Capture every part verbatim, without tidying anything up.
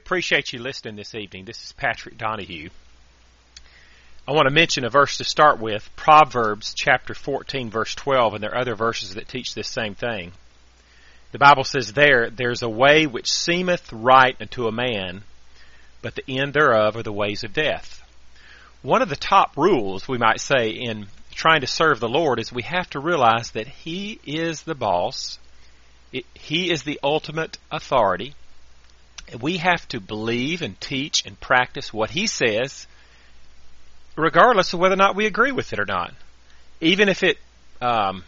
appreciate you listening this evening. This is Patrick Donahue. I want to mention a verse to start with, Proverbs chapter fourteen, verse twelve, and there are other verses that teach this same thing. The Bible says there, there's a way which seemeth right unto a man, but the end thereof are the ways of death. One of the top rules, we might say, in trying to serve the Lord is we have to realize that He is the boss. It, he is the ultimate authority. We have to believe and teach and practice what He says, regardless of whether or not we agree with it or not. Even if it um,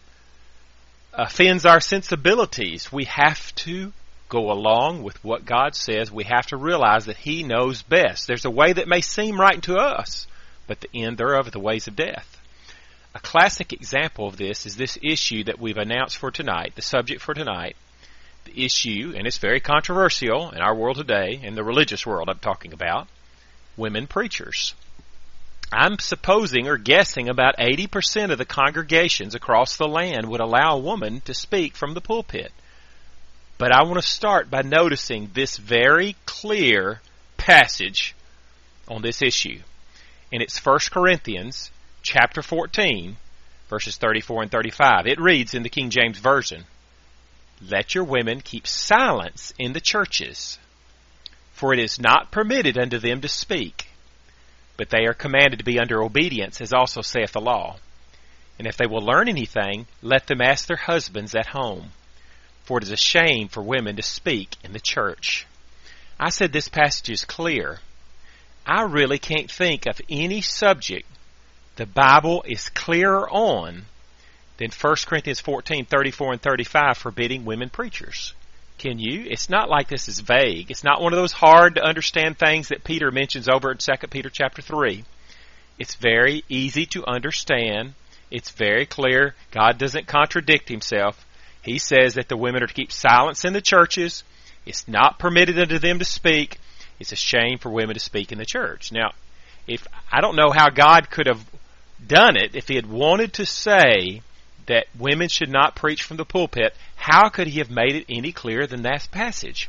offends our sensibilities, we have to go along with what God says. We have to realize that He knows best. There's a way that may seem right to us, but the end thereof are the ways of death. A classic example of this is this issue that we've announced for tonight, the subject for tonight. The issue, and it's very controversial in our world today, in the religious world I'm talking about, women preachers. I'm supposing or guessing about eighty percent of the congregations across the land would allow a woman to speak from the pulpit. But I want to start by noticing this very clear passage on this issue. And it's First Corinthians chapter fourteen, verses thirty-four and thirty-five. It reads in the King James Version, "Let your women keep silence in the churches, for it is not permitted unto them to speak, but they are commanded to be under obedience, as also saith the law. And if they will learn anything, let them ask their husbands at home, for it is a shame for women to speak in the church." I said this passage is clear. I really can't think of any subject the Bible is clearer on than First Corinthians fourteen, thirty-four and thirty-five forbidding women preachers. Can you? It's not like this is vague. It's not one of those hard to understand things that Peter mentions over in Second Peter chapter three. It's very easy to understand. It's very clear. God doesn't contradict Himself. He says that the women are to keep silence in the churches. It's not permitted unto them to speak. It's a shame for women to speak in the church. Now, if I don't know how God could have done it, if He had wanted to say that women should not preach from the pulpit, how could He have made it any clearer than that passage?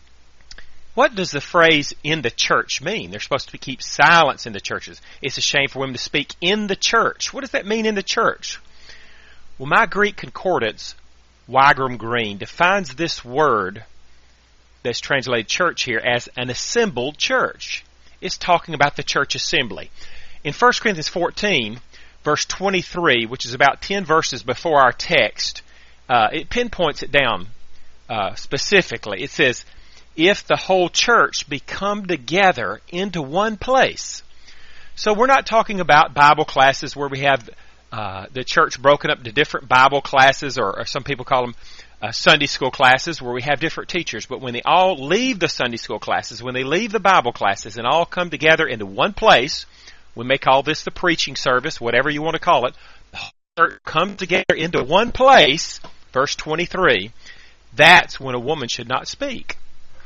What does the phrase "in the church" mean? They're supposed to keep silence in the churches. It's a shame for women to speak in the church. What does that mean, in the church? Well, my Greek concordance, Wygram Green, defines this word that's translated church here as an assembled church. It's talking about the church assembly. In First Corinthians fourteen, verse twenty-three, which is about ten verses before our text, uh, it pinpoints it down uh, specifically. It says, "If the whole church be come together into one place." So we're not talking about Bible classes where we have uh, the church broken up into different Bible classes, or, or some people call them uh, Sunday school classes, where we have different teachers. But when they all leave the Sunday school classes, when they leave the Bible classes and all come together into one place, we may call this the preaching service, whatever you want to call it. The whole church comes together into one place, verse twenty-three. That's when a woman should not speak.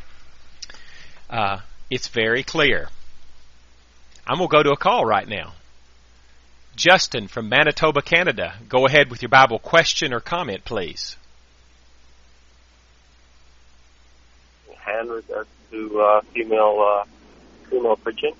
Uh, it's very clear. I'm going to go to a call right now. Justin from Manitoba, Canada. Go ahead with your Bible question or comment, please. In regards to uh, female, uh, female preaching.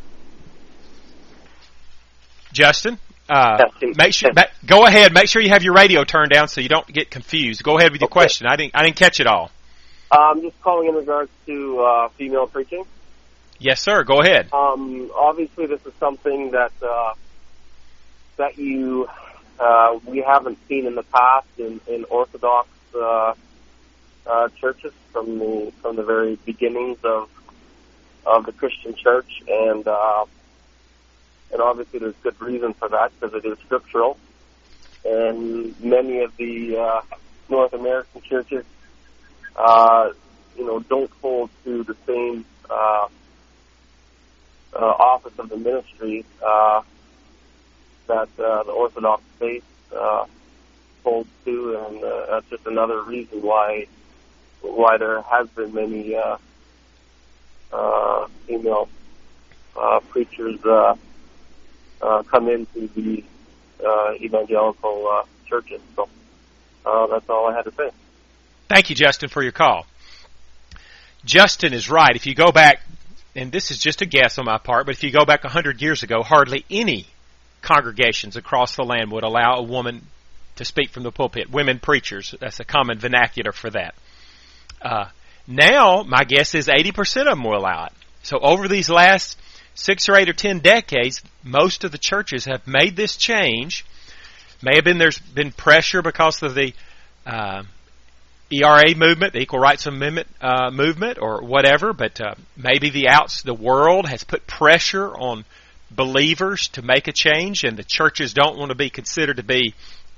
Justin, uh, make sure. Ma- go ahead. Make sure you have your radio turned down so you don't get confused. Go ahead with your okay. question. I didn't. I didn't catch it all. I'm just calling in regards to uh, female preaching. Yes, sir. Go ahead. Um, obviously, this is something that uh, that you uh, we haven't seen in the past in, in Orthodox uh, uh, churches from the from the very beginnings of of the Christian church, and. Uh, And obviously there's good reason for that because it is scriptural. And many of the uh, North American churches, uh, you know, don't hold to the same uh, uh, office of the ministry uh, that uh, the Orthodox faith uh, holds to. And uh, that's just another reason why why there has been many uh, uh, female uh, preachers uh Uh, come into the uh, evangelical uh, churches. So uh, that's all I had to say. Thank you, Justin, for your call. Justin is right. If you go back, and this is just a guess on my part, but if you go back a hundred years ago, hardly any congregations across the land would allow a woman to speak from the pulpit. Women preachers, that's a common vernacular for that. Uh, now, my guess is eighty percent of them will allow it. So over these last six or eight or ten decades, most of the churches have made this change. May have been there's been pressure because of the uh, E R A movement, the Equal Rights Amendment uh, movement, or whatever. But uh, maybe the outs the world has put pressure on believers to make a change, and the churches don't want to be considered to be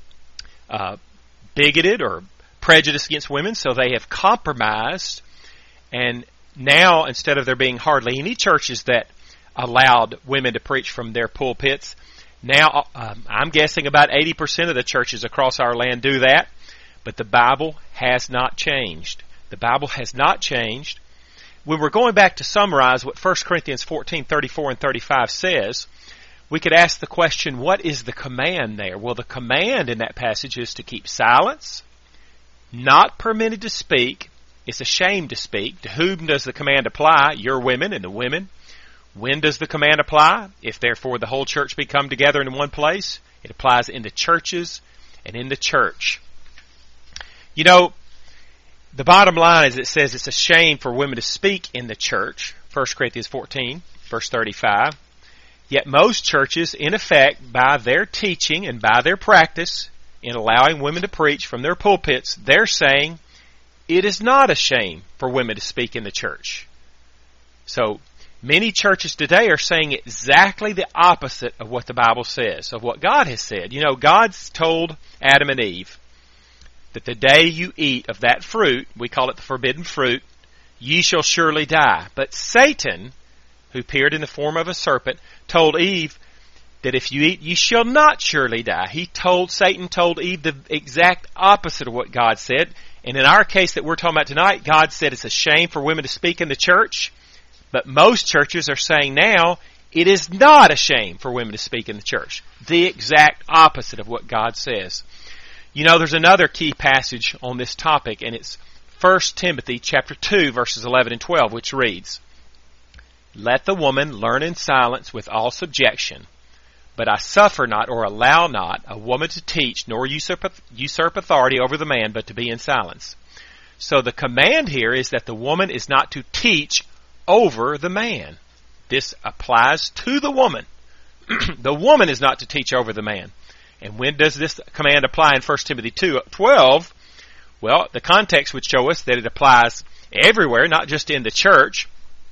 uh, bigoted or prejudiced against women, so they have compromised. And now, instead of there being hardly any churches that allowed women to preach from their pulpits, now um, I'm guessing about eighty percent of the churches across our land do that. But the Bible has not changed. The Bible has not changed. When we're going back to summarize what First Corinthians fourteen, thirty-four and thirty-five says, we could ask the question, what is the command there? Well, the command in that passage is to keep silence, not permitted to speak. It's a shame to speak. To whom does the command apply? Your women and the women. When does the command apply? If therefore the whole church be come together in one place, it applies in the churches and in the church. You know, the bottom line is it says it's a shame for women to speak in the church. First Corinthians fourteen, verse thirty-five. Yet most churches, in effect, by their teaching and by their practice in allowing women to preach from their pulpits, they're saying it is not a shame for women to speak in the church. So, many churches today are saying exactly the opposite of what the Bible says, of what God has said. You know, God's told Adam and Eve that the day you eat of that fruit, we call it the forbidden fruit, ye shall surely die. But Satan, who appeared in the form of a serpent, told Eve that if you eat, ye shall not surely die. He told, Satan told Eve the exact opposite of what God said. And in our case that we're talking about tonight, God said it's a shame for women to speak in the church. But most churches are saying now, it is not a shame for women to speak in the church. The exact opposite of what God says. You know, there's another key passage on this topic, and it's First Timothy chapter two, verses eleven and twelve, which reads, Let the woman learn in silence with all subjection, but I suffer not or allow not a woman to teach nor usurp, usurp authority over the man, but to be in silence. So the command here is that the woman is not to teach over the man. This applies to the woman. The woman is not to teach over the man. And when does this command apply in First Timothy two twelve? Well, the context would show us that it applies everywhere, not just in the church.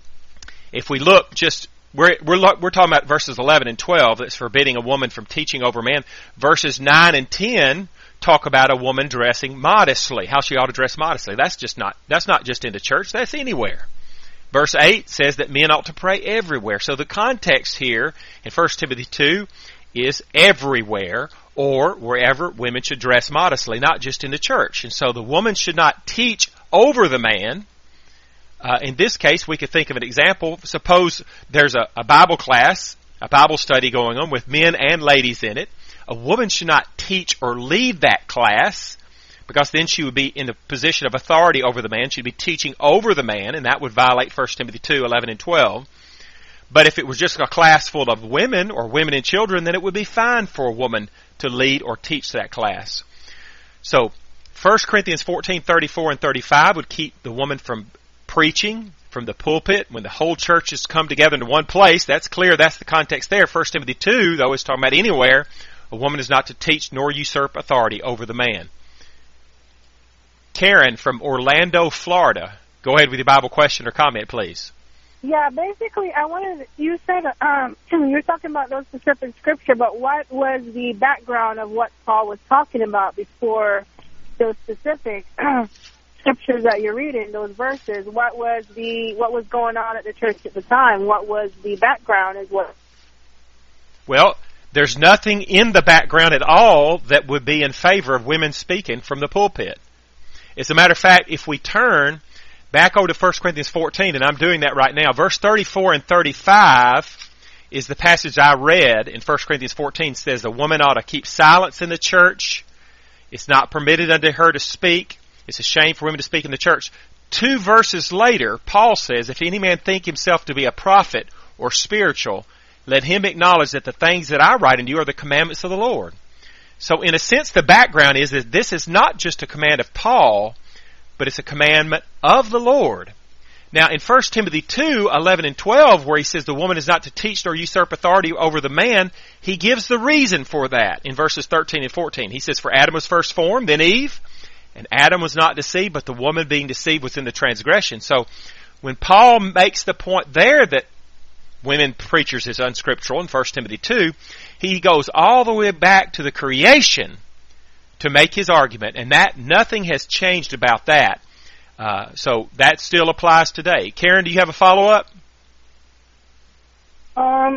If we look just, we're, we're, we're talking about verses eleven and twelve, that's forbidding a woman from teaching over man. Verses nine and ten talk about a woman dressing modestly, how she ought to dress modestly. That's just not, that's not just in the church, that's anywhere. Verse eight says that men ought to pray everywhere. So the context here in First Timothy two is everywhere, or wherever women should dress modestly, not just in the church. And so the woman should not teach over the man. Uh, in this case, we could think of an example. Suppose there's a, a Bible class, a Bible study going on with men and ladies in it. A woman should not teach or lead that class, because then she would be in the position of authority over the man. She'd be teaching over the man, and that would violate First Timothy two, eleven and twelve. But if it was just a class full of women or women and children, then it would be fine for a woman to lead or teach that class. So First Corinthians fourteen, thirty-four and thirty-five would keep the woman from preaching from the pulpit when the whole church has come together into one place. That's clear. That's the context there. First Timothy two, though, is talking about anywhere. A woman is not to teach nor usurp authority over the man. Karen from Orlando, Florida. Go ahead with your Bible question or comment, please. Yeah, basically, I wanted, you said, um, you were talking about those specific scripture, but what was the background of what Paul was talking about before those specific scriptures that you're reading, those verses? What was the, what was going on at the church at the time? What was the background is what? Well, there's nothing in the background at all that would be in favor of women speaking from the pulpit. As a matter of fact, if we turn back over to First Corinthians fourteen, and I'm doing that right now, verse thirty-four and thirty-five is the passage I read in First Corinthians fourteen. It says the woman ought to keep silence in the church. It's not permitted unto her to speak. It's a shame for women to speak in the church. two verses later, Paul says, if any man think himself to be a prophet or spiritual, let him acknowledge that the things that I write unto you are the commandments of the Lord. So in a sense, the background is that this is not just a command of Paul, but it's a commandment of the Lord. Now in First Timothy two, eleven and twelve, where he says the woman is not to teach nor usurp authority over the man, he gives the reason for that in verses thirteen and fourteen. He says, for Adam was first formed, then Eve, and Adam was not deceived, but the woman being deceived was in the transgression. So when Paul makes the point there that women preachers is unscriptural in First Timothy two, he goes all the way back to the creation to make his argument, and that nothing has changed about that. Uh, so that still applies today. Karen, do you have a follow-up? Um,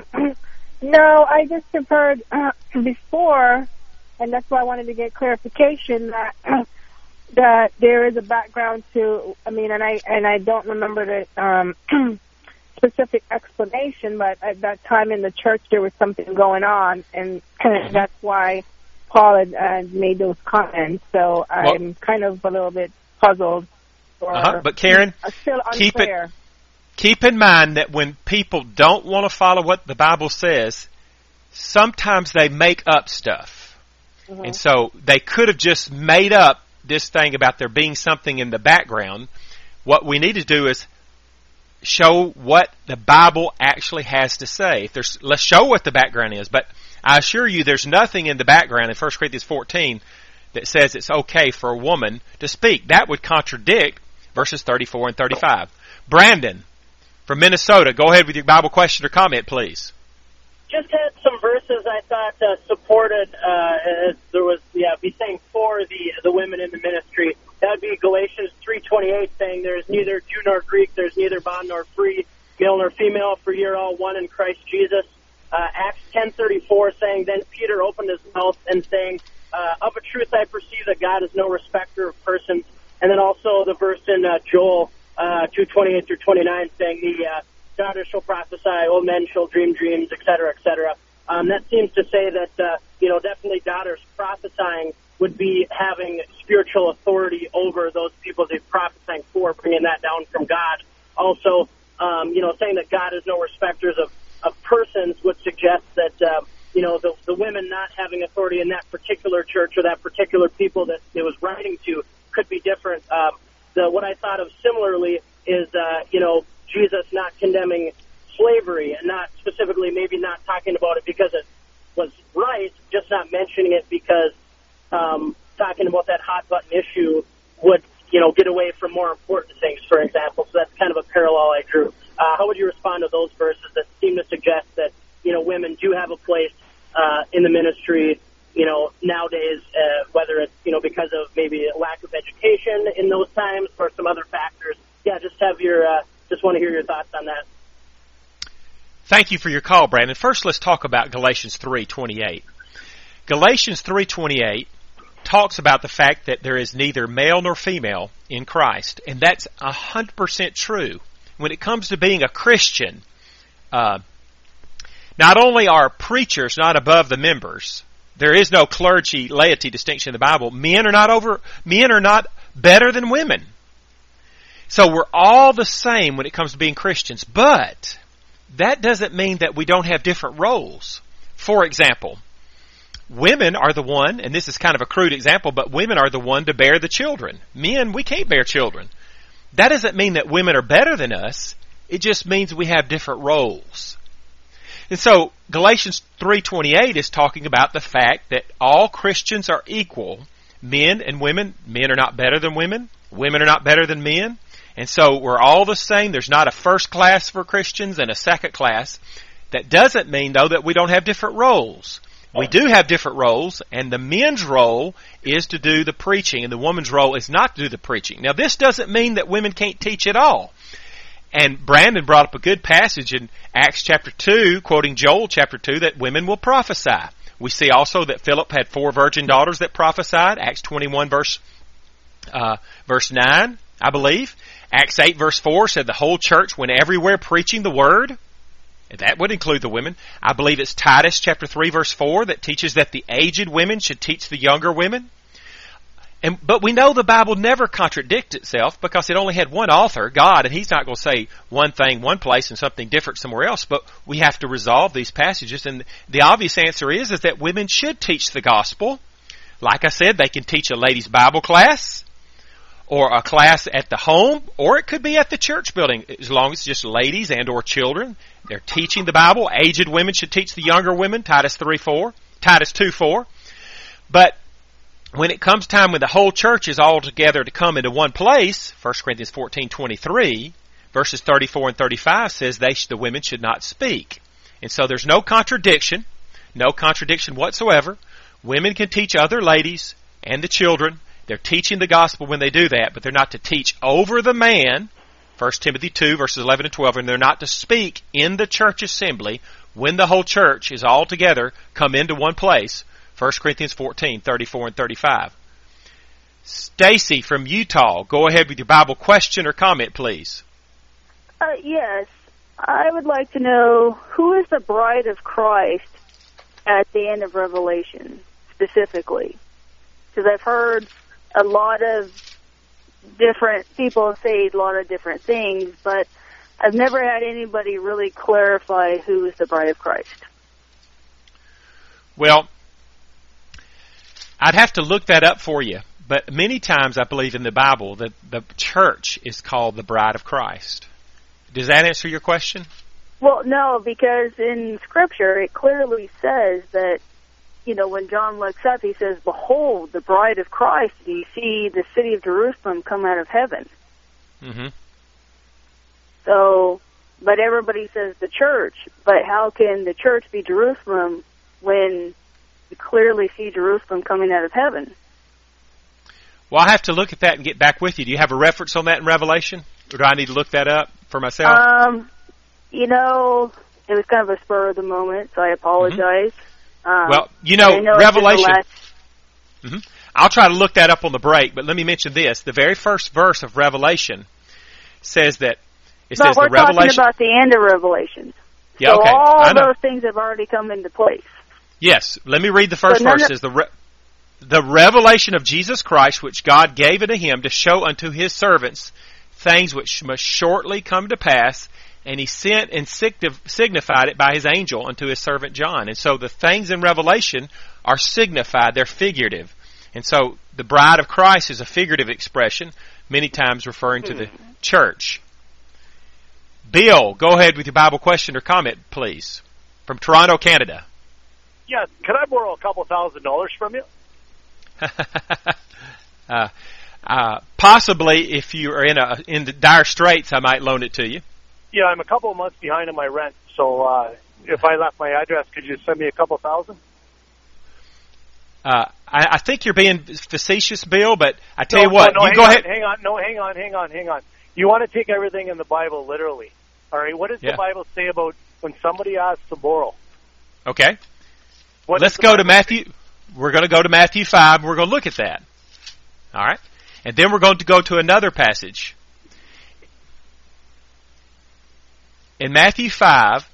no, I just have heard uh, before, and that's why I wanted to get clarification that uh, that there is a background to. I mean, and I and I don't remember the um, specific explanation, but at that time in the church there was something going on, and that's why Paul had, had made those comments. So I'm well, kind of a little bit puzzled. Or, uh-huh. But Karen, still keep it, keep in mind that when people don't want to follow what the Bible says, sometimes they make up stuff. Mm-hmm. And so they could have just made up this thing about there being something in the background. What we need to do is show what the Bible actually has to say. If there's, let's show what the background is. But I assure you there's nothing in the background in First Corinthians fourteen that says it's okay for a woman to speak. That would contradict verses thirty-four and thirty-five. Brandon, from Minnesota, go ahead with your Bible question or comment, please. Just had some verses I thought uh, supported, uh, as there was, yeah, be saying for the the women in the ministry. That would be Galatians three twenty-eight, saying there's neither Jew nor Greek, there's neither bond nor free, male nor female, for ye are all one in Christ Jesus. Uh, Acts ten thirty-four, saying, then Peter opened his mouth and saying, uh, of a truth I perceive that God is no respecter of persons. And then also the verse in uh, Joel uh, two twenty-eight through twenty-nine, saying the uh, daughter shall prophesy, old men shall dream dreams, et cetera, et cetera. Um, that seems to say that, uh, you know, definitely daughters prophesying would be having spiritual authority over those people they're prophesying for, bringing that down from God. Also, um, you know, saying that God is no respecters of, of persons would suggest that, uh, you know, the, the women not having authority in that particular church or that particular people that it was writing to could be different. Um, the, what I thought of similarly is, uh, you know, Jesus not condemning slavery and not specifically maybe not talking about it because it was right, just not mentioning it because um, talking about that hot button issue would, you know, get away from more important things, for example. So that's kind of a parallel I drew. Uh, how would you respond to those verses that seem to suggest that, you know, women do have a place uh, in the ministry, you know, nowadays, uh, whether it's, you know, because of maybe a lack of education in those times or some other factors? Yeah, just have your, uh, just want to hear your thoughts on that. Thank you for your call, Brandon. First, let's talk about Galatians three twenty-eight. Galatians three twenty-eight talks about the fact that there is neither male nor female in Christ, and that's one hundred percent true. When it comes to being a Christian, uh, not only are preachers not above the members, there is no clergy laity distinction in the Bible. Men are not over. Men are not better than women. So we're all the same when it comes to being Christians. But that doesn't mean that we don't have different roles. For example, women are the one, and this is kind of a crude example, but women are the one to bear the children. Men, we can't bear children. That doesn't mean that women are better than us. It just means we have different roles. And so Galatians three twenty-eight is talking about the fact that all Christians are equal. Men and women, men are not better than women. Women are not better than men. And so we're all the same. There's not a first class for Christians and a second class. That doesn't mean, though, that we don't have different roles. We do have different roles, and the men's role is to do the preaching, and the woman's role is not to do the preaching. Now, this doesn't mean that women can't teach at all. And Brandon brought up a good passage in Acts chapter two, quoting Joel chapter two, that women will prophesy. We see also that Philip had four virgin daughters that prophesied. Acts twenty-one, verse uh, verse nine, I believe. Acts eight, verse four said the whole church went everywhere preaching the word. That would include the women. I believe it's Titus chapter three, verse four that teaches that the aged women should teach the younger women. And, but we know the Bible never contradicts itself because it only had one author, God, and He's not going to say one thing one place and something different somewhere else. But we have to resolve these passages, and the obvious answer is is that women should teach the gospel. Like I said, they can teach a ladies' Bible class, or a class at the home, or it could be at the church building, as long as it's just ladies and or children. They're teaching the Bible. Aged women should teach the younger women, Titus three four, Titus two four. But when it comes time when the whole church is all together to come into one place, First Corinthians fourteen twenty-three, verses thirty-four and thirty-five says they sh- the women should not speak. And so there's no contradiction, no contradiction whatsoever. Women can teach other ladies and the children. They're teaching the gospel when they do that, but they're not to teach over the man, First Timothy two, verses eleven and twelve, and they're not to speak in the church assembly when the whole church is all together, come into one place, First Corinthians fourteen, thirty-four and thirty-five. Stacy from Utah, go ahead with your Bible question or comment, please. Uh, yes. I would like to know, who is the bride of Christ at the end of Revelation, specifically? Because I've heard a lot of different people say a lot of different things, but I've never had anybody really clarify who is the bride of Christ. Well, I'd have to look that up for you. But many times I believe in the Bible that the church is called the bride of Christ. Does that answer your question? Well, no, because in Scripture it clearly says that, you know, when John looks up, he says, "Behold, the bride of Christ, and you see the city of Jerusalem come out of heaven." Mm-hmm. So, but everybody says the church. But how can the church be Jerusalem when you clearly see Jerusalem coming out of heaven? Well, I'll have to look at that and get back with you. Do you have a reference on that in Revelation? Or do I need to look that up for myself? Um, you know, it was kind of a spur of the moment, so I apologize. Mm-hmm. Um, well, you know, know Revelation... last... Mm-hmm. I'll try to look that up on the break, but let me mention this. The very first verse of Revelation says that... It but says we're the Revelation... talking about the end of Revelation. Yeah, so okay. all I know. those things have already come into place. Yes, let me read the first so verse. It of... says, the, re- the revelation of Jesus Christ, which God gave unto him to show unto his servants things which must shortly come to pass, and he sent and signified it by his angel unto his servant John. And so the things in Revelation are signified, they're figurative. And so the bride of Christ is a figurative expression, many times referring to the church. Bill, go ahead with your Bible question or comment, please, from Toronto, Canada. Yeah, can I borrow a couple thousand dollars from you? uh, uh, possibly, if you are in a in the dire straits, I might loan it to you. Yeah, I'm a couple of months behind on my rent, so uh, if I left my address, could you send me a couple thousand? Uh, I, I think you're being facetious, Bill, but I tell no, you what, no, no, you go on, ahead. Hang on, no, hang on, hang on, hang on. You want to take everything in the Bible literally, all right? What does yeah. the Bible say about when somebody asks to borrow? Okay. What Let's go Bible to Matthew. Say? We're going to go to Matthew five. We're going to look at that. All right? And then we're going to go to another passage. In Matthew five,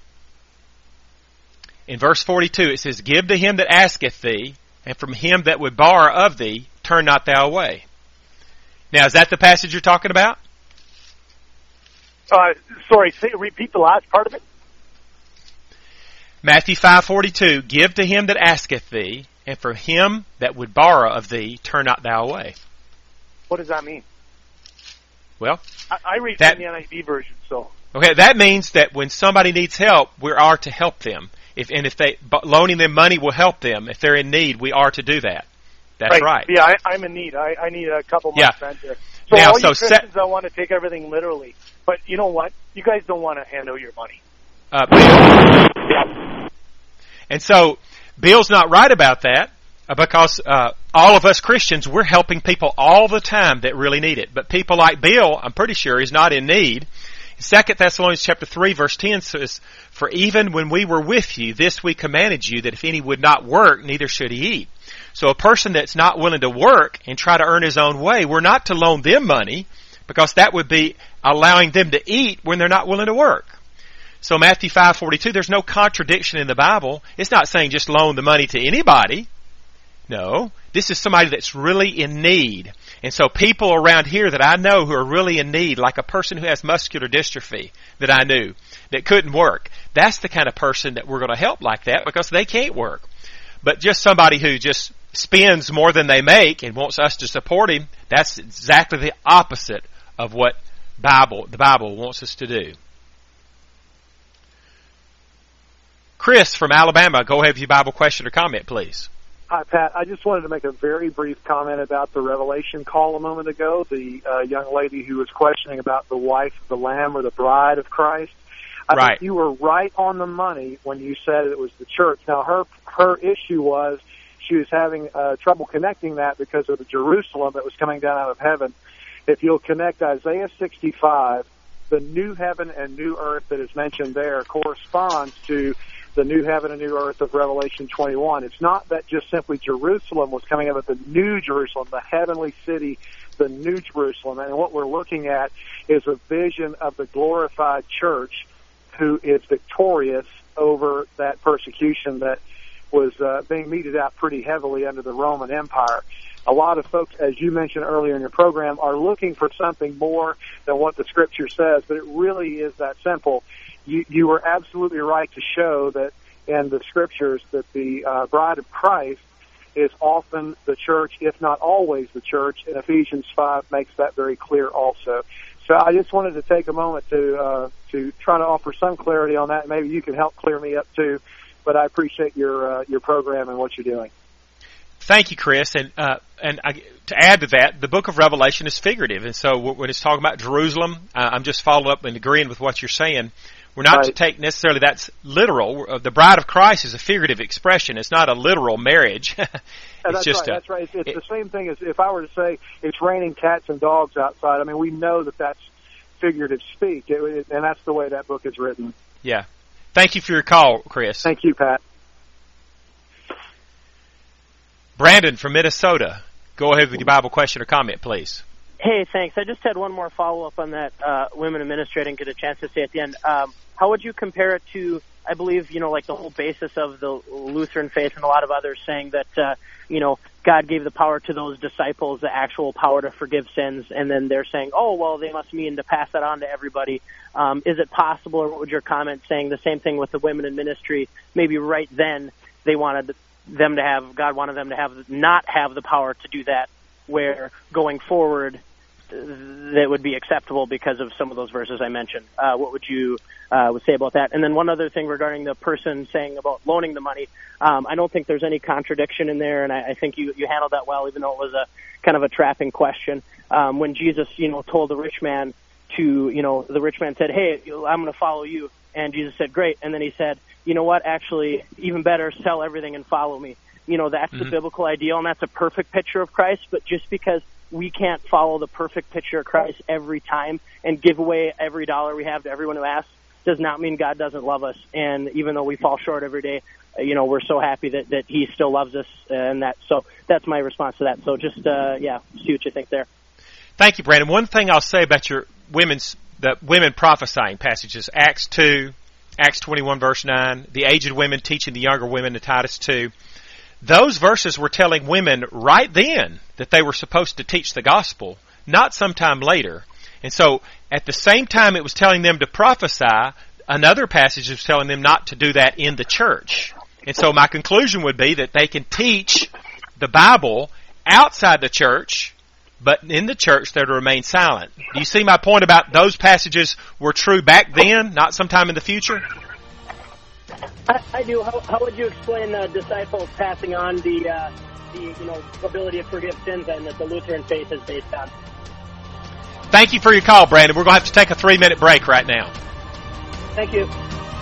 in verse forty-two, it says, "Give to him that asketh thee, and from him that would borrow of thee, turn not thou away." Now, is that the passage you're talking about? Uh, sorry, say, repeat the last part of it. Matthew five forty-two, "Give to him that asketh thee, and from him that would borrow of thee, turn not thou away." What does that mean? Well, I, I read that, from the N I V version, so. Okay, that means that when somebody needs help, we are to help them. If and if they loaning them money will help them. If they're in need, we are to do that. That's right. right. Yeah, I, I'm in need. I, I need a couple months yeah. rent here. So now, all so you Christians, set, I want to take everything literally. But you know what? You guys don't want to hand out your money. Uh, Bill. And so Bill's not right about that uh, because uh, all of us Christians, we're helping people all the time that really need it. But people like Bill, I'm pretty sure, is not in need. Second Thessalonians chapter three, verse ten says, "For even when we were with you, this we commanded you, that if any would not work, neither should he eat." So a person that's not willing to work and try to earn his own way, we're not to loan them money, because that would be allowing them to eat when they're not willing to work. So Matthew five forty-two, there's no contradiction in the Bible. It's not saying just loan the money to anybody. No, this is somebody that's really in need. And so people around here that I know who are really in need, like a person who has muscular dystrophy that I knew that couldn't work, that's the kind of person that we're going to help like that because they can't work. But just somebody who just spends more than they make and wants us to support him, that's exactly the opposite of what Bible the Bible wants us to do. Chris from Alabama, go ahead with your Bible question or comment, please. Hi, Pat. I just wanted to make a very brief comment about the Revelation call a moment ago, the uh, young lady who was questioning about the wife of the Lamb or the bride of Christ. I right. think you were right on the money when you said it was the church. Now, her her issue was she was having uh, trouble connecting that because of the Jerusalem that was coming down out of heaven. If you'll connect Isaiah sixty-five, the new heaven and new earth that is mentioned there corresponds to the new heaven and new earth of Revelation twenty-one. It's not that just simply Jerusalem was coming up, but the new Jerusalem, the heavenly city, the new Jerusalem. And what we're looking at is a vision of the glorified church who is victorious over that persecution that was uh, being meted out pretty heavily under the Roman Empire. A lot of folks, as you mentioned earlier in your program, are looking for something more than what the Scripture says, but it really is that simple. You, you were absolutely right to show that in the Scriptures that the uh, bride of Christ is often the church, if not always the church, and Ephesians five makes that very clear also. So I just wanted to take a moment to uh, to try to offer some clarity on that. Maybe you can help clear me up too, but I appreciate your uh, your program and what you're doing. Thank you, Chris. And uh, and I, to add to that, the book of Revelation is figurative, and so when it's talking about Jerusalem, uh, I'm just following up and agreeing with what you're saying. We're not right. to take necessarily that's literal. The bride of Christ is a figurative expression. It's not a literal marriage. it's that's just right. a, That's right. It's, it's it, the same thing as if I were to say it's raining cats and dogs outside. I mean, we know that that's figurative speak, it, it, and that's the way that book is written. Yeah. Thank you for your call, Chris. Thank you, Pat. Brandon from Minnesota, go ahead with your Bible question or comment, please. Hey, thanks. I just had one more follow-up on that uh, women in ministry. I didn't get a chance to say at the end. Um, how would you compare it to, I believe, you know, like the whole basis of the Lutheran faith and a lot of others saying that, uh, you know, God gave the power to those disciples, the actual power to forgive sins, and then they're saying, oh, well, they must mean to pass that on to everybody. Um, is it possible, or what would your comment saying the same thing with the women in ministry? Maybe right then they wanted them to have, God wanted them to have, not have the power to do that, where going forward that would be acceptable because of some of those verses I mentioned. Uh, what would you uh, would say about that? And then one other thing regarding the person saying about loaning the money, um, I don't think there's any contradiction in there, and I, I think you, you handled that well, even though it was a kind of a trapping question. Um, when Jesus, you know, told the rich man to, you know, the rich man said, hey, I'm going to follow you. And Jesus said, great. And then he said, you know what, actually, even better, sell everything and follow me. You know, that's mm-hmm. the biblical ideal, and that's a perfect picture of Christ, but just because we can't follow the perfect picture of Christ every time and give away every dollar we have to everyone who asks does not mean God doesn't love us. And even though we fall short every day, you know, we're so happy that, that he still loves us. And that, so that's my response to that. So just, uh, yeah, see what you think there. Thank you, Brandon. One thing I'll say about your women's, the women prophesying passages, Acts two, Acts twenty-one verse nine, the aged women teaching the younger women in Titus two. Those verses were telling women right then that they were supposed to teach the gospel, not sometime later. And so at the same time it was telling them to prophesy, another passage was telling them not to do that in the church. And so my conclusion would be that they can teach the Bible outside the church, but in the church they're to remain silent. Do you see my point about those passages were true back then, not sometime in the future? I, I do. How, how would you explain the disciples passing on the, uh, the you know, ability to forgive sins and that the Lutheran faith is based on? Thank you for your call, Brandon. We're going to have to take a three-minute break right now. Thank you.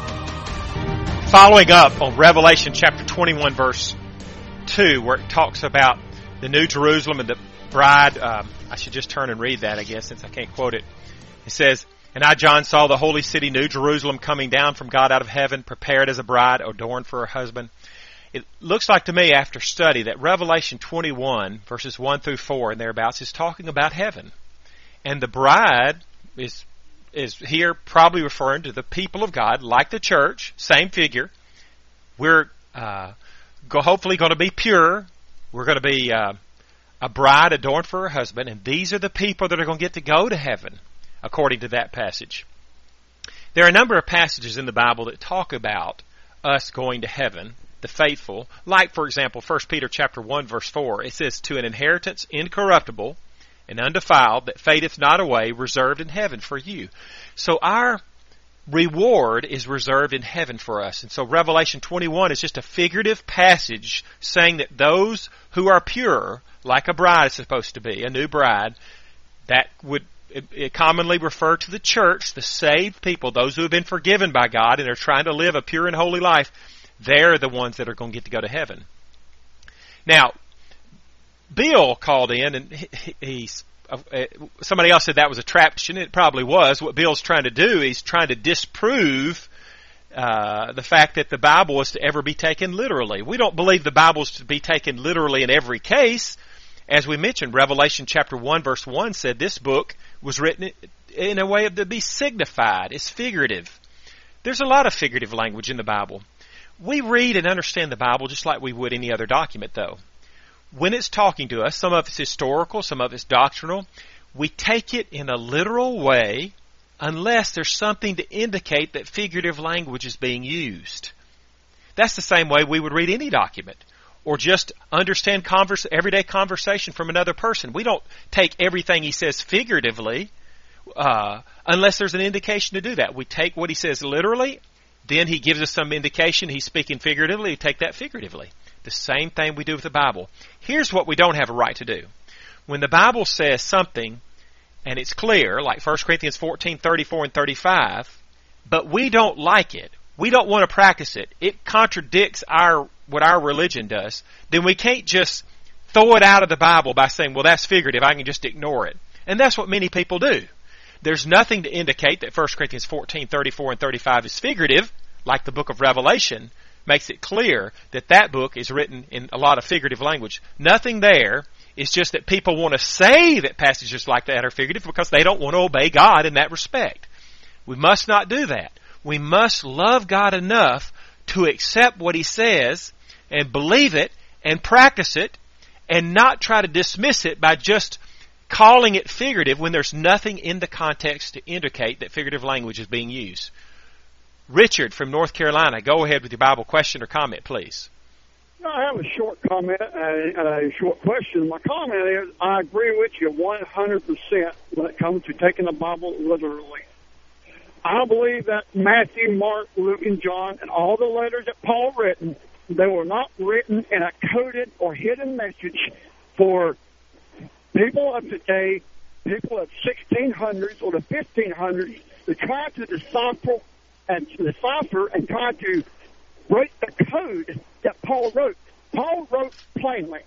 Following up on Revelation chapter twenty-one, verse two, where it talks about the New Jerusalem and the bride. Um, I should just turn and read that, I guess, since I can't quote it. It says, and I, John, saw the holy city, New Jerusalem, coming down from God out of heaven, prepared as a bride, adorned for her husband. It looks like to me, after study, that Revelation twenty-one, verses one through four and thereabouts, is talking about heaven. And the bride is is here probably referring to the people of God, like the church, same figure. We're uh, go, hopefully going to be pure We're going to be uh, a bride adorned for her husband, and these are the people that are going to get to go to heaven, according to that passage. There are a number of passages in the Bible that talk about us going to heaven, the faithful. Like, for example, First Peter chapter one, verse four. It says, "To an inheritance incorruptible and undefiled, that fadeth not away, reserved in heaven for you." So our reward is reserved in heaven for us. And so Revelation twenty-one is just a figurative passage saying that those who are pure, like a bride is supposed to be, a new bride, that would it, it commonly refer to the church, the saved people, those who have been forgiven by God and are trying to live a pure and holy life. They're the ones that are going to get to go to heaven. Now, Bill called in, and he, he's Uh, somebody else said that was a trap question. It probably was. What Bill's trying to do, he's trying to disprove uh, the fact that the Bible is to ever be taken literally. We don't believe the Bible is to be taken literally in every case. As we mentioned, Revelation chapter one, verse one said this book was written in a way to be signified. It's figurative. There's a lot of figurative language in the Bible. We read and understand the Bible just like we would any other document, though. When it's talking to us, some of it's historical, some of it's doctrinal, we take it in a literal way unless there's something to indicate that figurative language is being used. That's the same way we would read any document or just understand converse, everyday conversation from another person. We don't take everything he says figuratively uh, unless there's an indication to do that. We take what he says literally, then he gives us some indication he's speaking figuratively, we take that figuratively. The same thing we do with the Bible. Here's what we don't have a right to do. When the Bible says something, and it's clear, like First Corinthians fourteen, thirty-four and thirty-five, but we don't like it, we don't want to practice it, it contradicts our what our religion does, then we can't just throw it out of the Bible by saying, well, that's figurative, I can just ignore it. And that's what many people do. There's nothing to indicate that First Corinthians fourteen, thirty-four and thirty-five is figurative, like the book of Revelation makes it clear that that book is written in a lot of figurative language. Nothing there. It's just that people want to say that passages like that are figurative because they don't want to obey God in that respect. We must not do that. We must love God enough to accept what He says and believe it and practice it and not try to dismiss it by just calling it figurative when there's nothing in the context to indicate that figurative language is being used. Richard from North Carolina, go ahead with your Bible question or comment, please. I have a short comment and a short question. My comment is I agree with you one hundred percent when it comes to taking the Bible literally. I believe that Matthew, Mark, Luke, and John, and all the letters that Paul written, they were not written in a coded or hidden message for people of today, people of sixteen hundreds or the fifteen hundreds, to try to decipher and decipher and try to break the code that Paul wrote. Paul wrote plainly.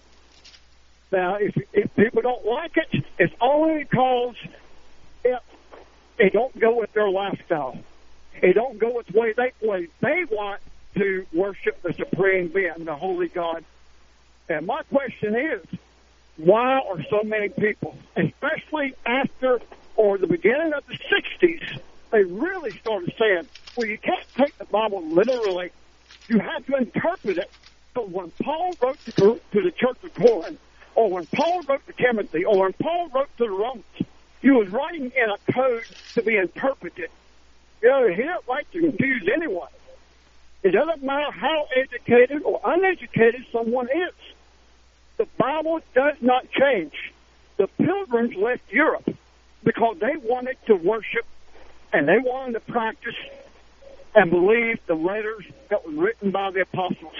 Now, if, if people don't like it, it's only because it, it don't go with their lifestyle. It don't go with the way they way they want to worship the supreme being, the holy God. And my question is, why are so many people, especially after or the beginning of the sixties, they really started saying, well, you can't take the Bible literally. You have to interpret it. So when Paul wrote to, to the church of Corinth, or when Paul wrote to Timothy, or when Paul wrote to the Romans, he was writing in a code to be interpreted. You know, he didn't write to confuse anyone. It doesn't matter how educated or uneducated someone is. The Bible does not change. The Pilgrims left Europe because they wanted to worship and they wanted to practice and believe the letters that were written by the apostles.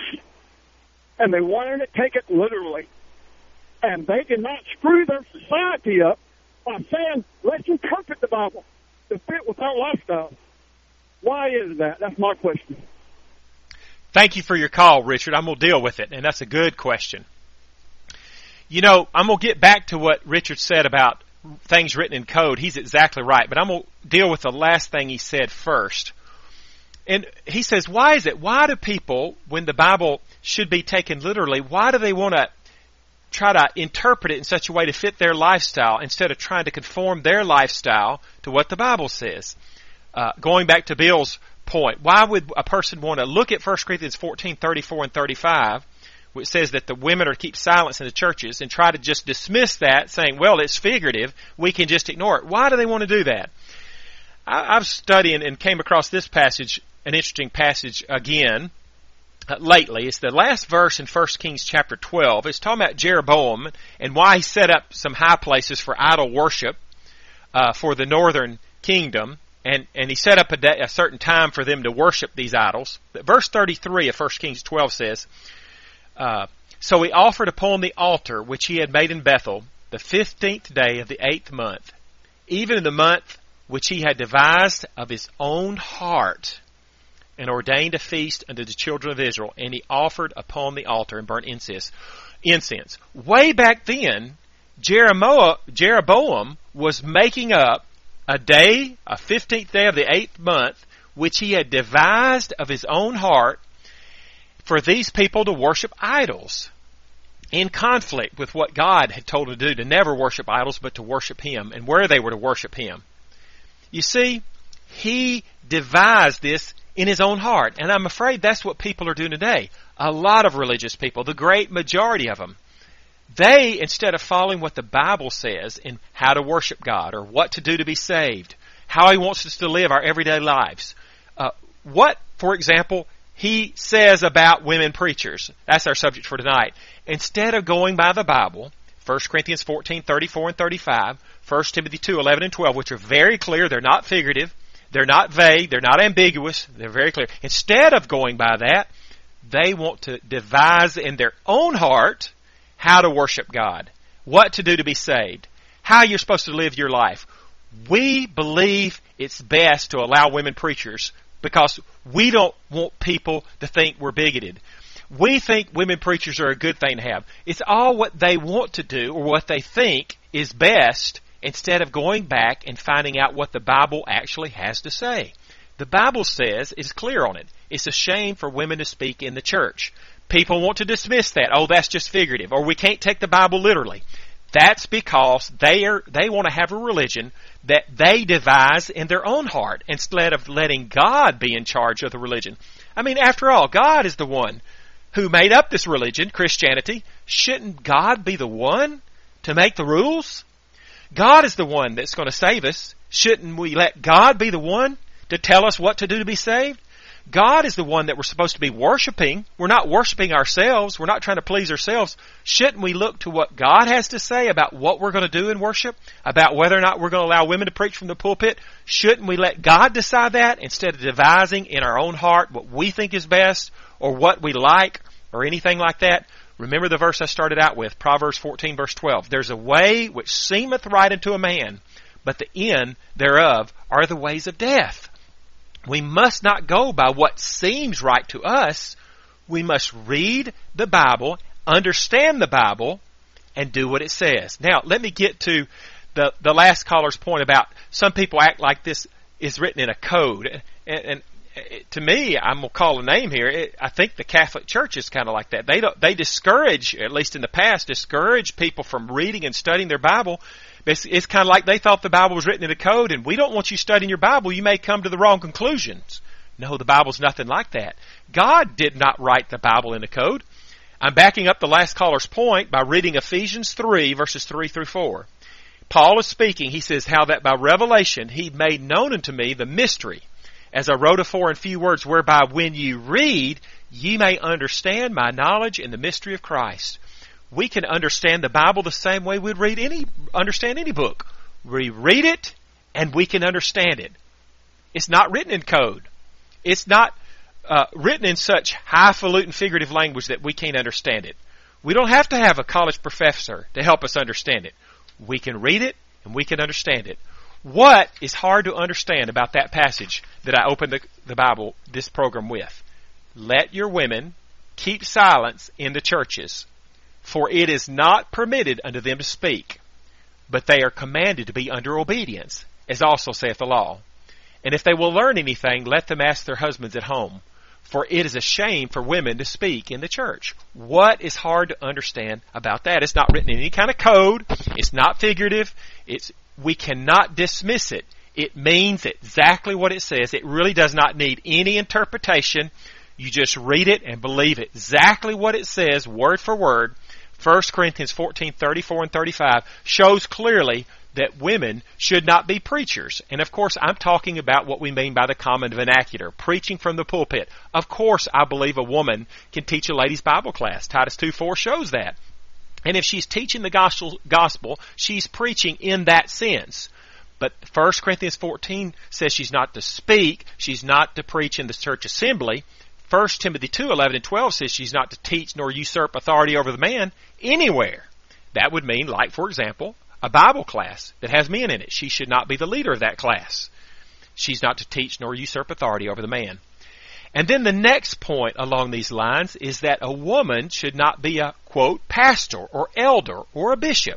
And they wanted to take it literally. And they did not screw their society up by saying, let's interpret the Bible to fit with our lifestyle. Why is that? That's my question. Thank you for your call, Richard. I'm going to deal with it, and that's a good question. You know, I'm going to get back to what Richard said about things written in code. He's exactly right, but I'm going to deal with the last thing he said first. And he says, why is it? Why do people, when the Bible should be taken literally, why do they want to try to interpret it in such a way to fit their lifestyle instead of trying to conform their lifestyle to what the Bible says? Uh, going back to Bill's point, why would a person want to look at First Corinthians fourteen, thirty-four, and thirty-five which says that the women are to keep silence in the churches, and try to just dismiss that, saying, well, it's figurative, we can just ignore it. Why do they want to do that? I, I've studied and came across this passage, an interesting passage again, uh, lately. It's the last verse in First Kings chapter twelve. It's talking about Jeroboam and why he set up some high places for idol worship uh, for the northern kingdom. And, and he set up a, day, a certain time for them to worship these idols. Verse thirty-three of First Kings twelve says, uh, So he offered upon the altar which he had made in Bethel the fifteenth day of the eighth month, even in the month which he had devised of his own heart, and ordained a feast unto the children of Israel. And he offered upon the altar and burnt incense. Incense. Way back then, Jeroboam, Jeroboam was making up a day, a fifteenth day of the eighth month, which he had devised of his own heart for these people to worship idols, in conflict with what God had told them to do, to never worship idols, but to worship Him, and where they were to worship Him. You see, he devised this in his own heart, and I'm afraid that's what people are doing today. A lot of religious people, the great majority of them, they, instead of following what the Bible says in how to worship God or what to do to be saved, how He wants us to live our everyday lives, uh, what, for example, He says about women preachers, that's our subject for tonight, instead of going by the Bible, First Corinthians fourteen, thirty-four and thirty-five, First Timothy two, eleven and twelve, which are very clear, they're not figurative, they're not vague, they're not ambiguous, they're very clear. Instead of going by that, they want to devise in their own heart how to worship God, what to do to be saved, how you're supposed to live your life. We believe it's best to allow women preachers because we don't want people to think we're bigoted. We think women preachers are a good thing to have. It's all what they want to do or what they think is best, instead of going back and finding out what the Bible actually has to say. The Bible says, it's clear on it, it's a shame for women to speak in the church. People want to dismiss that. Oh, that's just figurative. Or we can't take the Bible literally. That's because they are they want to have a religion that they devise in their own heart instead of letting God be in charge of the religion. I mean, after all, God is the one who made up this religion, Christianity. Shouldn't God be the one to make the rules? God is the one that's going to save us. Shouldn't we let God be the one to tell us what to do to be saved? God is the one that we're supposed to be worshiping. We're not worshiping ourselves. We're not trying to please ourselves. Shouldn't we look to what God has to say about what we're going to do in worship? About whether or not we're going to allow women to preach from the pulpit? Shouldn't we let God decide that instead of devising in our own heart what we think is best or what we like or anything like that? Remember the verse I started out with, Proverbs fourteen, verse twelve. There's a way which seemeth right unto a man, but the end thereof are the ways of death. We must not go by what seems right to us. We must read the Bible, understand the Bible, and do what it says. Now, let me get to the, the last caller's point about some people act like this is written in a code. And, and to me, I'm going to call a name here. It, I think the Catholic Church is kind of like that. They don't, they discourage, at least in the past, discourage people from reading and studying their Bible. It's, it's kind of like they thought the Bible was written in a code, and we don't want you studying your Bible. You may come to the wrong conclusions. No, the Bible's nothing like that. God did not write the Bible in a code. I'm backing up the last caller's point by reading Ephesians three, verses three through four. Paul is speaking. He says, how that by revelation he made known unto me the mystery, as I wrote afore in few words, whereby when you read, ye may understand my knowledge in the mystery of Christ. We can understand the Bible the same way we'd read any, understand any book. We read it, and we can understand it. It's not written in code. It's not uh, written in such highfalutin figurative language that we can't understand it. We don't have to have a college professor to help us understand it. We can read it, and we can understand it. What is hard to understand about that passage that I opened the, the Bible, this program with? Let your women keep silence in the churches, for it is not permitted unto them to speak, but they are commanded to be under obedience, as also saith the law. And if they will learn anything, let them ask their husbands at home, for it is a shame for women to speak in the church. What is hard to understand about that? It's not written in any kind of code. It's not figurative. It's we cannot dismiss it. It means exactly what it says. It really does not need any interpretation. You just read it and believe it. Exactly what it says, word for word. First Corinthians fourteen, thirty-four and thirty-five shows clearly that women should not be preachers. And of course, I'm talking about what we mean by the common vernacular, preaching from the pulpit. Of course, I believe a woman can teach a ladies' Bible class. Titus two four shows that. And if she's teaching the gospel, gospel, she's preaching in that sense. But First Corinthians fourteen says she's not to speak, she's not to preach in the church assembly. First Timothy two, eleven and twelve says she's not to teach nor usurp authority over the man anywhere. That would mean, like, for example, a Bible class that has men in it. She should not be the leader of that class. She's not to teach nor usurp authority over the man. And then the next point along these lines is that a woman should not be a, quote, pastor or elder or a bishop.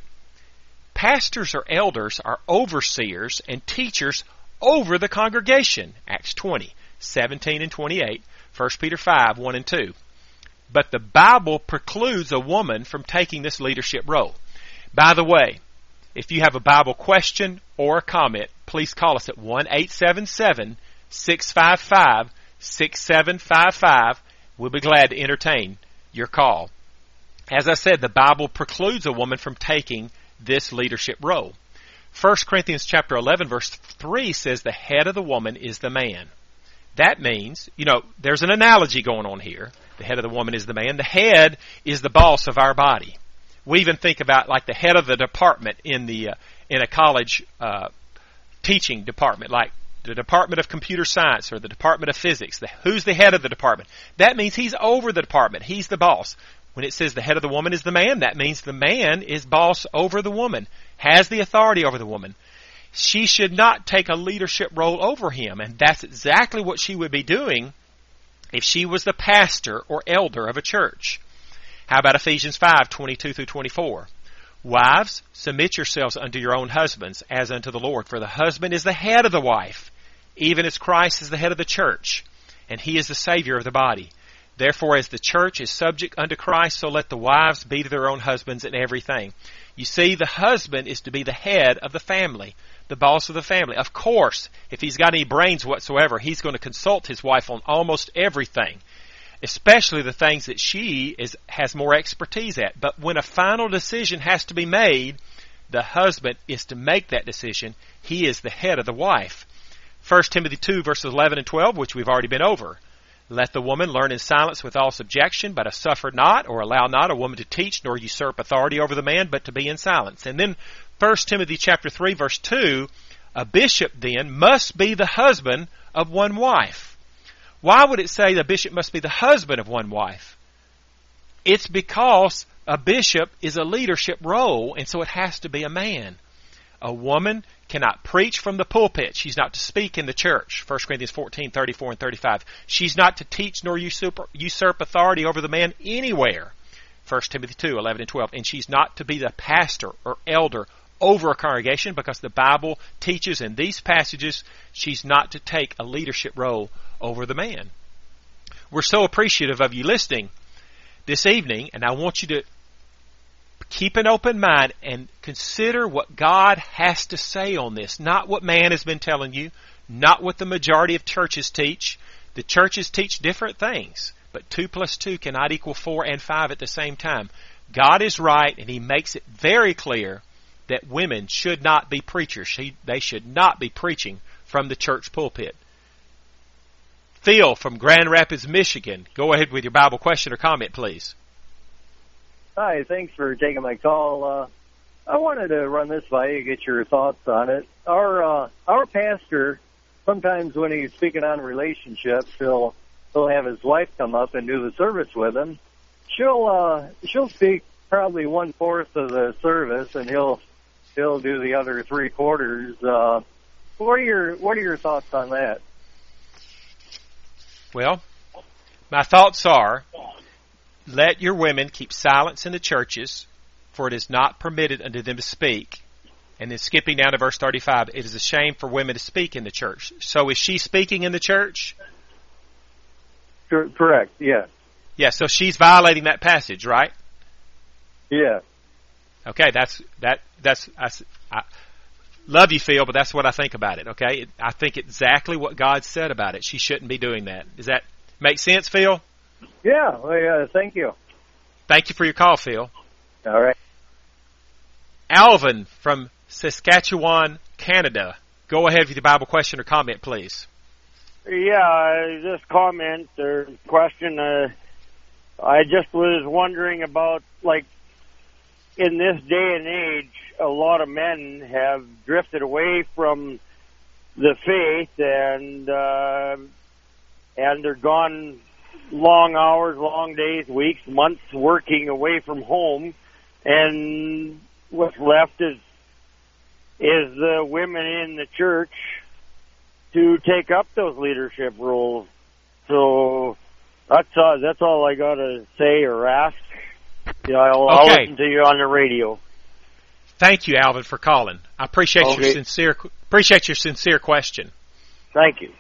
Pastors or elders are overseers and teachers over the congregation. Acts twenty, seventeen and twenty-eight. First Peter five, one and two. But the Bible precludes a woman from taking this leadership role. By the way, if you have a Bible question or a comment, please call us at one eight seven seven, six five five, six seven five five. We'll be glad to entertain your call. As I said, the Bible precludes a woman from taking this leadership role. First Corinthians chapter eleven verse three says the head of the woman is the man. That means, you know, there's an analogy going on here. The head of the woman is the man. The head is the boss of our body. We even think about like the head of the department in the uh, in a college uh, teaching department, like the Department of Computer Science or the Department of Physics. The, who's the head of the department? That means he's over the department. He's the boss. When it says the head of the woman is the man, that means the man is boss over the woman, has the authority over the woman. She should not take a leadership role over him, and that's exactly what she would be doing if she was the pastor or elder of a church. How about Ephesians five, twenty-two through twenty-four? Wives, submit yourselves unto your own husbands as unto the Lord, for the husband is the head of the wife, even as Christ is the head of the church, and he is the Savior of the body. Therefore, as the church is subject unto Christ, so let the wives be to their own husbands in everything. You see, the husband is to be the head of the family, the boss of the family. Of course, if he's got any brains whatsoever, he's going to consult his wife on almost everything, especially the things that she is has more expertise at. But when a final decision has to be made, the husband is to make that decision. He is the head of the wife. First Timothy two, verses eleven and twelve, which we've already been over. Let the woman learn in silence with all subjection, but suffer not or allow not a woman to teach nor usurp authority over the man, but to be in silence. And then First Timothy chapter three, verse two, a bishop then must be the husband of one wife. Why would it say the bishop must be the husband of one wife? It's because a bishop is a leadership role, and so it has to be a man. A woman cannot preach from the pulpit. She's not to speak in the church. First Corinthians fourteen, thirty-four and thirty-five. She's not to teach nor usurp, usurp authority over the man anywhere. First Timothy two, eleven and twelve. And she's not to be the pastor or elder over a congregation, because the Bible teaches in these passages she's not to take a leadership role over the man. We're so appreciative of you listening this evening, and I want you to keep an open mind and consider what God has to say on this. Not what man has been telling you, not what the majority of churches teach. The churches teach different things, but two plus two cannot equal four and five at the same time. God is right, and He makes it very clear that women should not be preachers. She, they should not be preaching from the church pulpit. Phil from Grand Rapids, Michigan. Go ahead with your Bible question or comment, please. Hi, thanks for taking my call. Uh, I wanted to run this by you, get your thoughts on it. Our uh, our pastor, sometimes when he's speaking on relationships, he'll he'll have his wife come up and do the service with him. She'll uh, she'll speak probably one fourth of the service, and he'll he'll do the other three quarters. Uh, what are your what are your thoughts on that? Well, my thoughts are, let your women keep silence in the churches, for it is not permitted unto them to speak. And then skipping down to verse thirty-five, it is a shame for women to speak in the church. So is she speaking in the church? Correct, yes. Yeah, so she's violating that passage, right? Yeah. Okay, that's, that, that's, I, I love you, Phil, but that's what I think about it, okay? I think exactly what God said about it. She shouldn't be doing that. Is that, Make sense, Phil? Yeah, well, yeah, thank you. Thank you for your call, Phil. All right. Alvin from Saskatchewan, Canada. Go ahead with your Bible question or comment, please. Yeah, this comment or question, uh, I just was wondering about, like, in this day and age, a lot of men have drifted away from the faith, and uh, and they're gone long hours, long days, weeks, months working away from home, and what's left is is the women in the church to take up those leadership roles. So that's uh, that's all I got to say or ask. Yeah, I'll, I'll okay. listen to you on the radio. Thank you, Alvin, for calling. I appreciate okay. your sincere appreciate your sincere question. Thank you.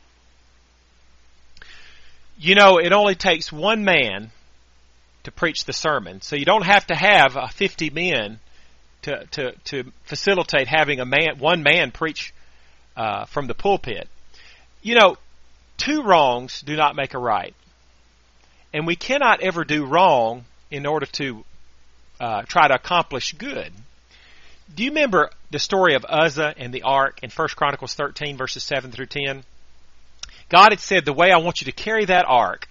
You know, it only takes one man to preach the sermon, so you don't have to have uh, fifty men to to to facilitate having a man one man preach uh, from the pulpit. You know, two wrongs do not make a right, and we cannot ever do wrong in order to uh, try to accomplish good. Do you remember the story of Uzzah and the ark in First Chronicles thirteen, verses seven through ten? God had said, the way I want you to carry that ark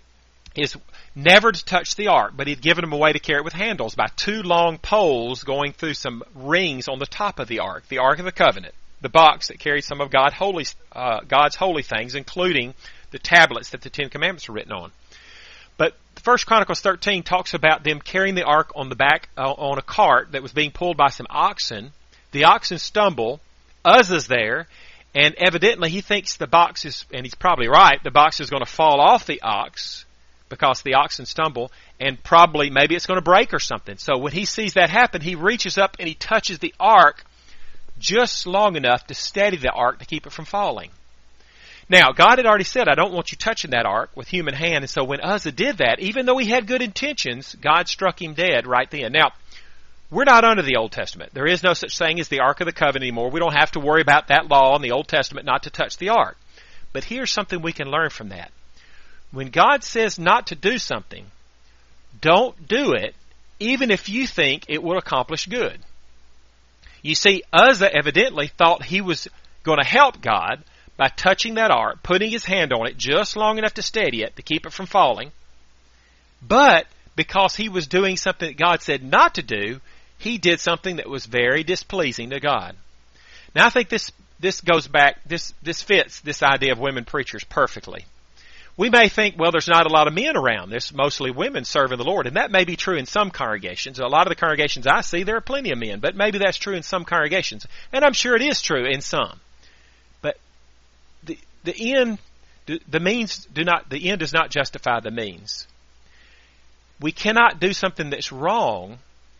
is never to touch the ark, but He'd given them a way to carry it with handles by two long poles going through some rings on the top of the ark, the Ark of the Covenant, the box that carries some of God holy, uh, God's holy things, including the tablets that the Ten Commandments are written on. But First Chronicles thirteen talks about them carrying the ark on the back uh, on a cart that was being pulled by some oxen. The oxen stumble. Uzzah's there, and evidently he thinks the box is, and he's probably right, the box is going to fall off the ox because the oxen stumble, and probably maybe it's going to break or something. So when he sees that happen, he reaches up and he touches the ark just long enough to steady the ark to keep it from falling. Now, God had already said, I don't want you touching that ark with human hand. And so when Uzzah did that, even though he had good intentions, God struck him dead right then. Now, we're not under the Old Testament. There is no such thing as the Ark of the Covenant anymore. We don't have to worry about that law in the Old Testament not to touch the ark. But here's something we can learn from that. When God says not to do something, don't do it, even if you think it will accomplish good. You see, Uzzah evidently thought he was going to help God by touching that ark, putting his hand on it just long enough to steady it, to keep it from falling. But because he was doing something that God said not to do, he did something that was very displeasing to God. Now, I think this this goes back, this this fits this idea of women preachers perfectly. We may think, well, there's not a lot of men around. There's mostly women serving the Lord, and that may be true in some congregations. A lot of the congregations I see, there are plenty of men, but maybe that's true in some congregations, and I'm sure it is true in some. But the the end, the means do not, the end does not justify the means. We cannot do something that's wrong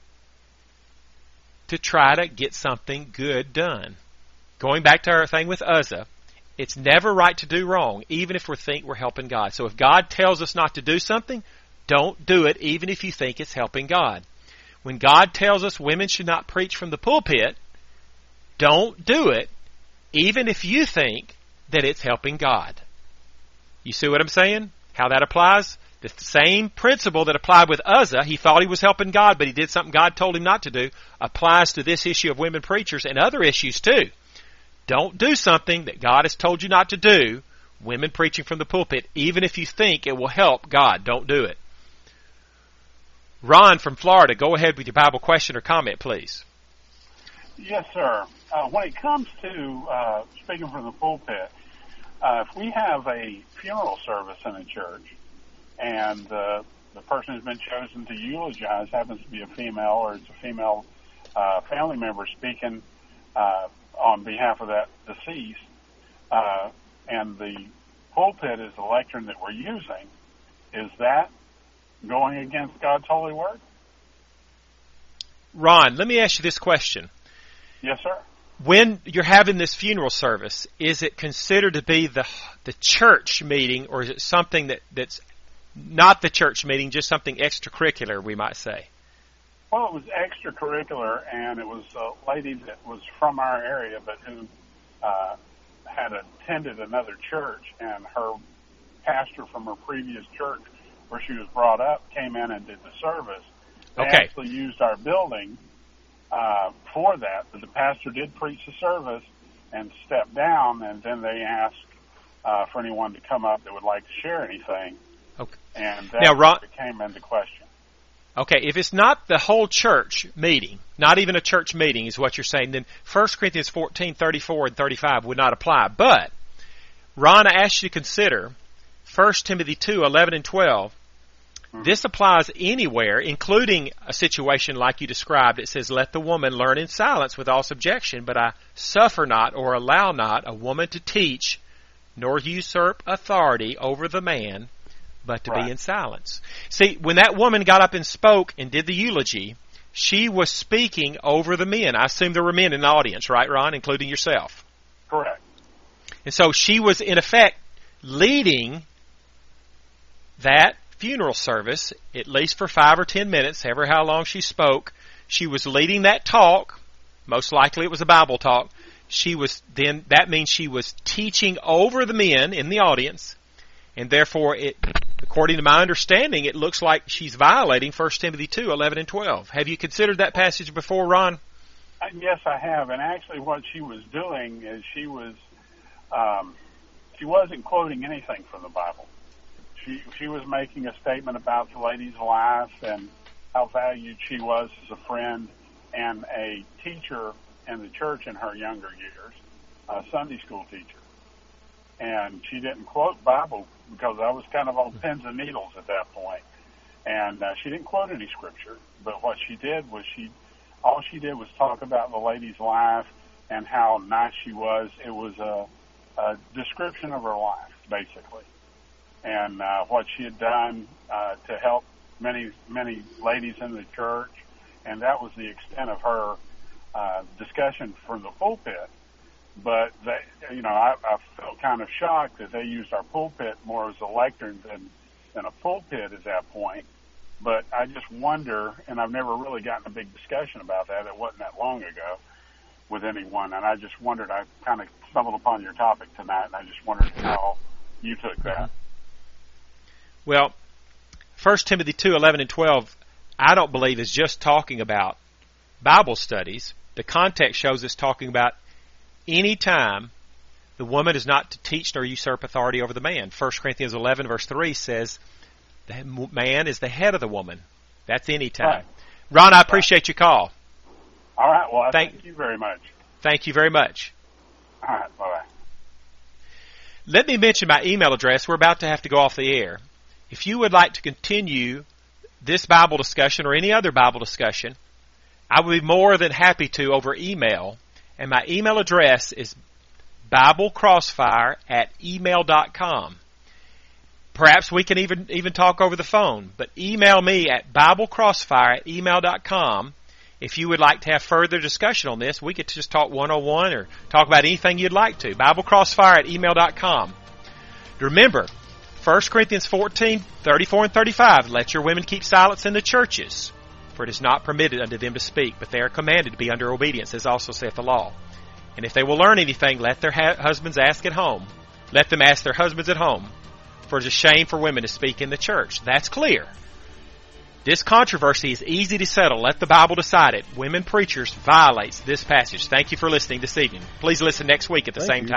to try to get something good done. Going back to our thing with Uzzah, it's never right to do wrong, even if we think we're helping God. So if God tells us not to do something, don't do it, even if you think it's helping God. When God tells us women should not preach from the pulpit, don't do it, even if you think that it's helping God. You see what I'm saying? How that applies? The same principle that applied with Uzzah, he thought he was helping God, but he did something God told him not to do, applies to this issue of women preachers and other issues too. Don't do something that God has told you not to do, women preaching from the pulpit, even if you think it will help God. Don't do it. Ron from Florida, go ahead with your Bible question or comment, please. Yes, sir. Uh, when it comes to uh, speaking from the pulpit, uh, if we have a funeral service in a church, and uh, the person who's been chosen to eulogize happens to be a female, or it's a female uh, family member speaking uh, on behalf of that deceased, uh, and the pulpit is the lectern that we're using, is that going against God's holy word? Ron, let me ask you this question. Yes, sir. When you're having this funeral service, is it considered to be the the church meeting, or is it something that, that's not the church meeting, just something extracurricular, we might say? Well, it was extracurricular, and it was a lady that was from our area, but who uh, had attended another church, and her pastor from her previous church where she was brought up came in and did the service. They Okay. actually used our building uh, for that, but the pastor did preach the service and stepped down, and then they asked uh, for anyone to come up that would like to share anything. Okay. And that Now, Ron- came into question. Okay, if it's not the whole church meeting, not even a church meeting is what you're saying, then First Corinthians fourteen, thirty-four and thirty-five would not apply. But Ron asked you to consider First Timothy two, eleven and twelve. Mm-hmm. This applies anywhere, including a situation like you described. It says, let the woman learn in silence with all subjection, but I suffer not or allow not a woman to teach, nor usurp authority over the man, but to right. be in silence. See, when that woman got up and spoke and did the eulogy, she was speaking over the men. I assume there were men in the audience, right, Ron, including yourself? Correct. And so she was, in effect, leading that funeral service, at least for five or ten minutes, however how long she spoke. She was leading that talk. Most likely it was a Bible talk. She was then, that means she was teaching over the men in the audience, and therefore it, according to my understanding, it looks like she's violating First Timothy two, eleven and twelve. Have you considered that passage before, Ron? Uh, yes, I have. And actually what she was doing is she was, um, she wasn't quoting anything from the Bible. She, she was making a statement about the lady's life and how valued she was as a friend and a teacher in the church in her younger years, a Sunday school teacher. And she didn't quote Bible because I was kind of on pins and needles at that point. And uh, she didn't quote any scripture, but what she did was she, all she did was talk about the lady's life and how nice she was. It was a, a description of her life, basically, and uh, what she had done uh, to help many, many ladies in the church. And that was the extent of her uh, discussion from the pulpit. But, they, you know, I, I felt kind of shocked that they used our pulpit more as a lectern than, than a pulpit at that point. But I just wonder, and I've never really gotten a big discussion about that. It wasn't that long ago with anyone. And I just wondered, I kind of stumbled upon your topic tonight, and I just wondered how you took that. Well, First Timothy two, eleven and twelve, I don't believe is just talking about Bible studies. The context shows it's talking about any time the woman is not to teach nor usurp authority over the man. First Corinthians eleven, verse three says the man is the head of the woman. That's any time. Right. Ron, I appreciate your call. All right. Well, I thank, thank you very much. Thank you very much. All right. Bye-bye. Let me mention my email address. We're about to have to go off the air. If you would like to continue this Bible discussion or any other Bible discussion, I would be more than happy to over email. And my email address is biblecrossfire at email dot com. Perhaps we can even even talk over the phone, but email me at biblecrossfire at email dot com. If you would like to have further discussion on this, we could just talk one-on-one or talk about anything you'd like to. biblecrossfire at email dot com. Remember, First Corinthians fourteen, thirty-four and thirty-five, let your women keep silence in the churches, for it is not permitted unto them to speak, but they are commanded to be under obedience, as also saith the law. And if they will learn anything, let their ha- husbands ask at home. Let them ask their husbands at home, for it is a shame for women to speak in the church. That's clear. This controversy is easy to settle. Let the Bible decide it. Women preachers violates this passage. Thank you for listening this evening. Please listen next week at the Thank same you. time.